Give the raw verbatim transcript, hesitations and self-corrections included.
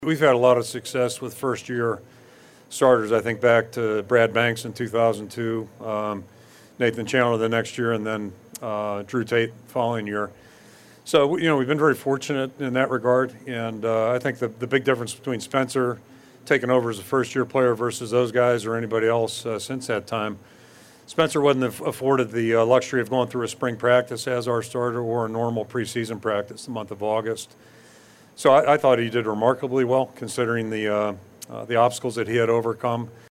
We've had a lot of success with first-year starters. I think back to Brad Banks in two thousand two, um, Nathan Chandler the next year, and then uh, Drew Tate the following year. So, you know, we've been very fortunate in that regard, and uh, I think the, the big difference between Spencer taking over as a first-year player versus those guys or anybody else uh, since that time, Spencer wasn't afforded the uh, luxury of going through a spring practice as our starter or a normal preseason practice the month of August. So I, I thought he did remarkably well considering the, uh, uh, the obstacles that he had overcome.